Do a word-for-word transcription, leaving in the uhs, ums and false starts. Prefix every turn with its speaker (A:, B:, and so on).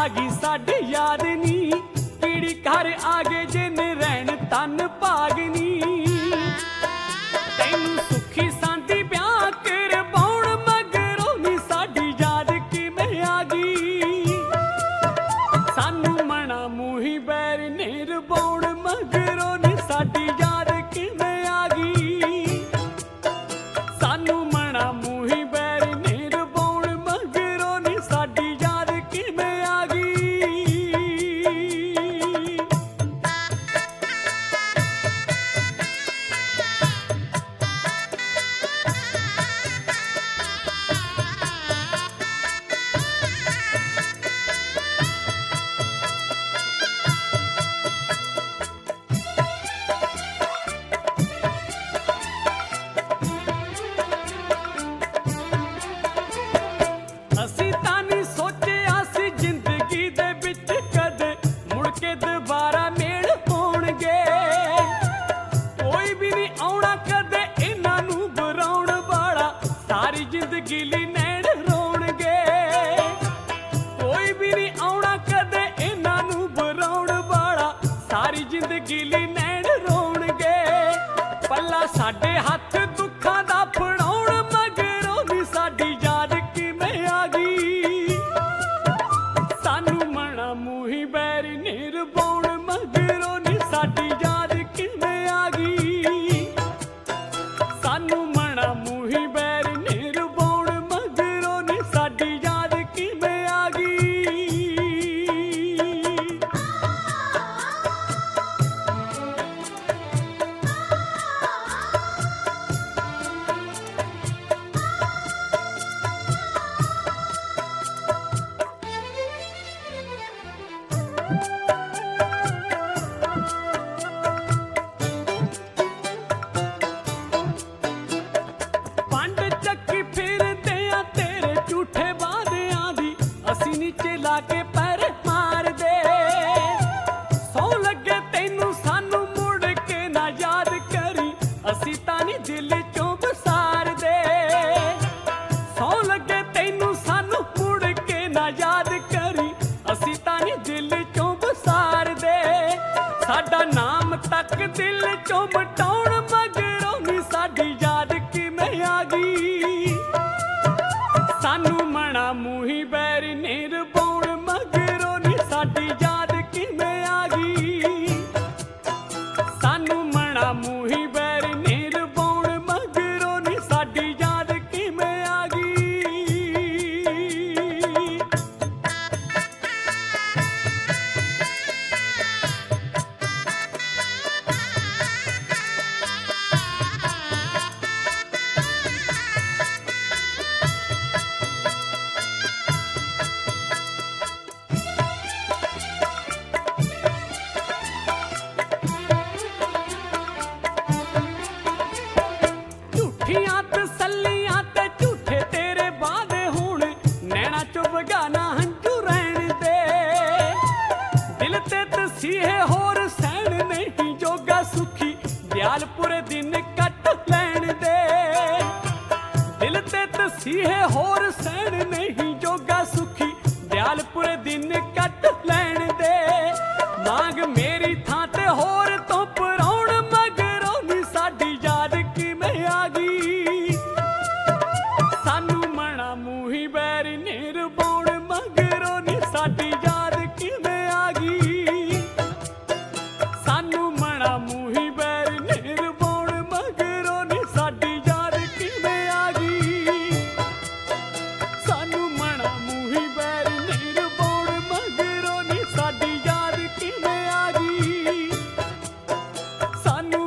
A: गई साडी याद नी, कीड़ी घर आगे जिन रैन तन भागनी। तैनू सुखी सांदी ब्याह कर बौण मगरों नी साडी याद किवें आ गई। सानू मना मूही बैर नेर बौण मगरों नी साडी याद किवें आ गई। सानू मना मूही बैर नेर बौण मगरों नी साडी याद किवें आ गई। असी तां नहीं सोचिया सी जिंदगी दे विच कदे मुड़ के दोबारा मेल होणगे। कोई भी नहीं आउणा कदे इन्हां नूं बुराउण वाला, सारी जिंदगी लई नैण रोणगे। कोई भी नहीं आउणा कदे इन्हां नूं बुराउण वाला, सारी जिंदगी लई नैण रोणगे। पल्ला साडे हत्थ दुखां दा फड़ाउण मगरों नी साडी याद किवें आ गई। सानू मना मूही बैर नेर बौण मगरों नी साडी याद किवें आ गई। सानू मना मूही बैर नेर बौण मगरों नी साडी याद किवें आ गई। पंड चक्की फिरदे आ तेरे झूठे वादियां दी, असी नीचे लाके पैर मार दे। सौ लगे तैनू सानू मुड़ के ना याद करी, असी तां नी दिल चों बसार दे। सौ लगे तैनू सानू मुड़ के ना याद करी, असी तां नी दिल चों बसार दे। साडा नाम तक दिल चों मटाउण मगरों नी साडी याद किवें आ गई। सानू मना मूही बैर नेर बौण मगरों नी साडी याद किवें आ गई। सानू मना मूही बैर नेर बौण मगरों नी साडी याद किवें आ गई। झूठियां तसल्लियां ते झूठे तेरे वादे हुण, नैना चो बगाना हंझू रहण दे। दिल ते तसीहे होर सैण नहीं जोगा सुखी, दयाल पूरे दिन कट लैण दे। दिल ते तसीहे होर सैण नहीं जोगा सुखी, दयाल पूरे दिन कट लैण दे। मांग मेरी थां ते होर तो पराउण मगरों नी साडी याद किवें आ गई। सानू मना मूही बैर नेर बौण मगरों नी साडी याद किवें आ गई। सानू मना मूही बैर नेर बौण मगरों नी साडी याद किवें आ गई। सानू मना मूही बैर नेर बौण मगरों नी साडी याद किवें आ गई। सानू